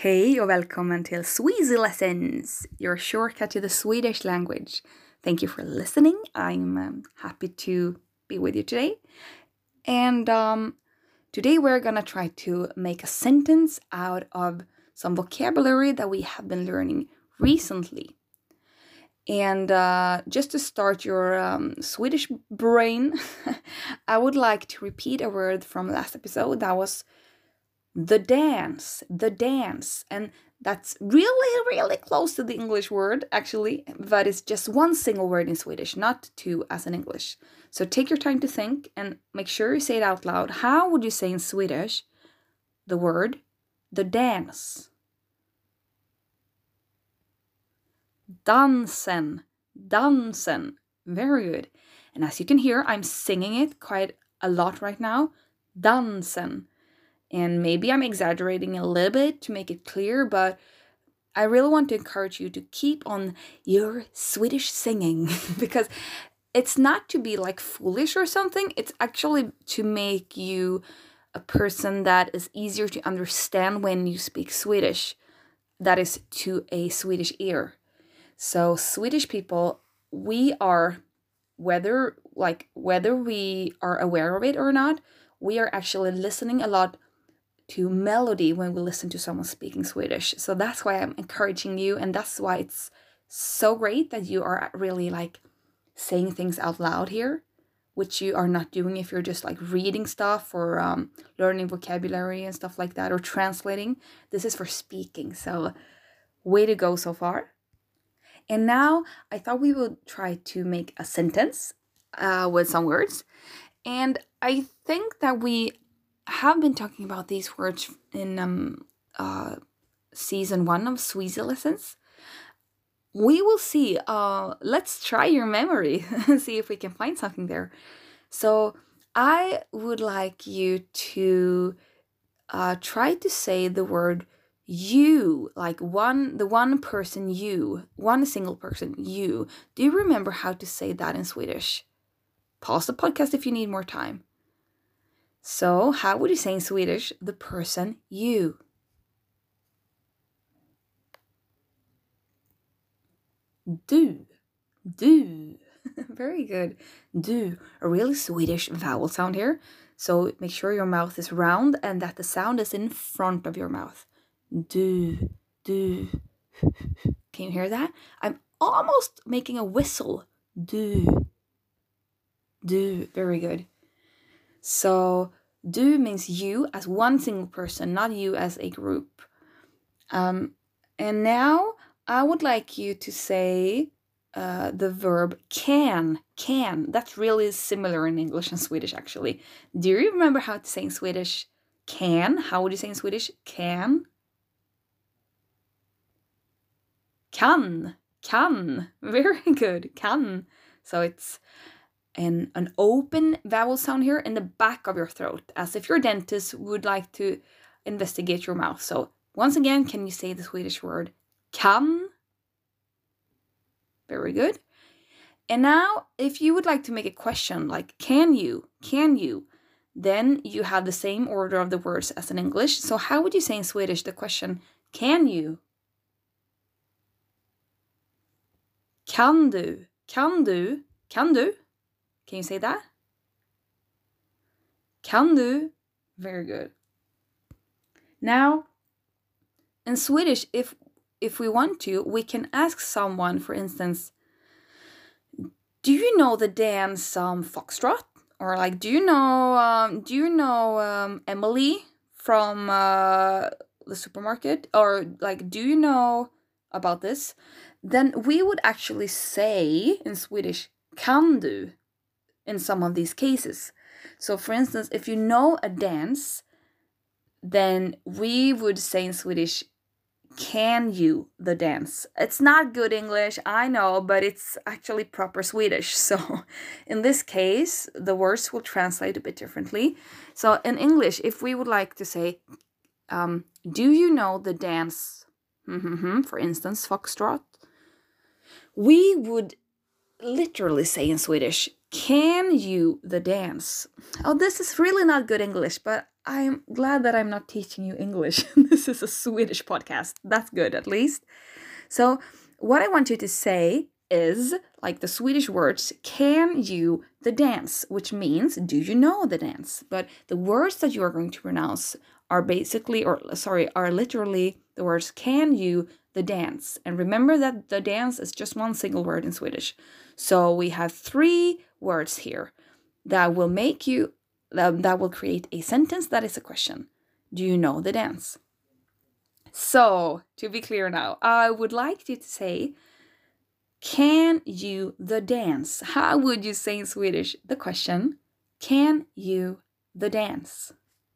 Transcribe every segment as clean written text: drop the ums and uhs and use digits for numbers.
Hej och välkommen till Sweezy Lessons, your shortcut to the Swedish language. Thank you for listening. I'm happy to be with you today. And today we're gonna try to make a sentence out of some vocabulary that we have been learning recently. And just to start your Swedish brain, I would like to repeat a word from last episode. That was the dance, and that's really close to the English word, actually, but it's just one single word in Swedish, not two as in English. So take your time to think and make sure you say it out loud. How would you say in Swedish the word the dance? Dansen. Very good. And as you can hear, I'm singing it quite a lot right now. Dansen. And maybe I'm exaggerating a little bit to make it clear, but I really want to encourage you to keep on your Swedish singing because it's not to be like foolish or something. It's actually to make you a person that is easier to understand when you speak Swedish. That is to a Swedish ear. So Swedish people, we are, whether we are aware of it or not, we are actually listening a lot to melody when we listen to someone speaking Swedish. So that's why I'm encouraging you, and that's why it's so great that you are really like saying things out loud here, which you are not doing if you're just like reading stuff or learning vocabulary and stuff like that, or translating. This is for speaking, so way to go so far. And now I thought we would try to make a sentence with some words, and I think that we have been talking about these words in season 1 of Sweezy Lessons. We will see. Let's try your memory and see if we can find something there. So I would like you to try to say the word you, like the one person you, one single person you. Do you remember how to say that in Swedish? Pause the podcast if you need more time. So, how would you say in Swedish the person you? Du. Very good. Du. A really Swedish vowel sound here. So, make sure your mouth is round and that the sound is in front of your mouth. Du. Can you hear that? I'm almost making a whistle. Du. Very good. So, du means you as one single person, not you as a group. And now I would like you to say the verb can. That's really similar in English and Swedish, actually. Do you remember how to say in Swedish can? How would you say in Swedish can? Kan. Very good. Kan. So it's an open vowel sound here in the back of your throat, as if your dentist would like to investigate your mouth. So once again, can you say the Swedish word kan? Very good. And now, if you would like to make a question like can you, then you have the same order of the words as in English. So how would you say in Swedish the question can you? Kan du? Can you say that? Kan du? Very good. Now, in Swedish, if we want to, we can ask someone, for instance, do you know the dance Foxtrot? Or like, do you know Emily from the supermarket? Or like, do you know about this? Then we would actually say in Swedish, kan du? In some of these cases. So for instance, if you know a dance, then we would say in Swedish, can you the dance? It's not good English, I know, but it's actually proper Swedish. So in this case, the words will translate a bit differently. So in English, if we would like to say, do you know the dance? For instance, Foxtrot. We would literally say in Swedish, can you the dance? Oh, this is really not good English, but I'm glad that I'm not teaching you English. This is a Swedish podcast. That's good, at least. So, what I want you to say is, like the Swedish words, can you the dance, which means, do you know the dance? But the words that you are going to pronounce are are literally the words, can you the dance? And remember that the dance is just one single word in Swedish. So we have 3 words here that will that will create a sentence that is a question. Do you know the dance? So, to be clear now, I would like you to say, can you the dance? How would you say in Swedish the question, can you the dance?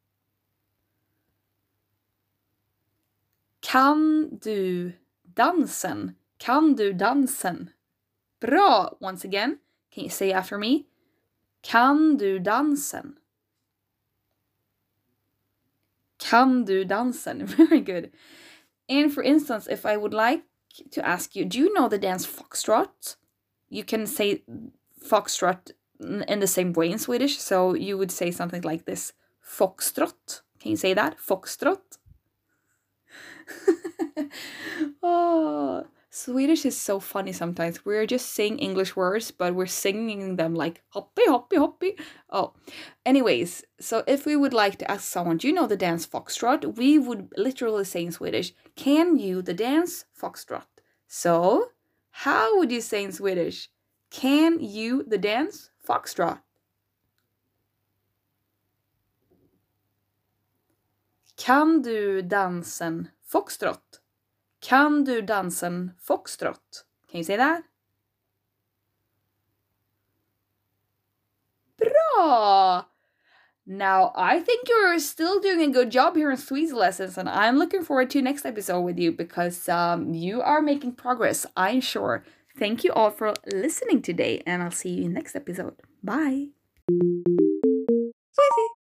Kan du dansen? Kan du dansen? Bra! Once again, can you say after me? Kan du dansen? Kan du dansen? Very good. And for instance, if I would like to ask you, do you know the dance foxtrot? You can say foxtrot in the same way in Swedish, so you would say something like this, foxtrot. Can you say that? Foxtrot? Oh, Swedish is so funny sometimes. We're just saying English words, but we're singing them like hoppy, hoppy, hoppy. Oh, anyways, so if we would like to ask someone, do you know the dance foxtrot? We would literally say in Swedish, can you the dance foxtrot? So, how would you say in Swedish? Can you the dance foxtrot? Kan du dansen foxtrot? Kan du dansen foxtrot? Can you say that? Bra! Now, I think you're still doing a good job here in Swedes lessons, and I'm looking forward to next episode with you because you are making progress, I'm sure. Thank you all for listening today, and I'll see you in next episode. Bye! Sweden!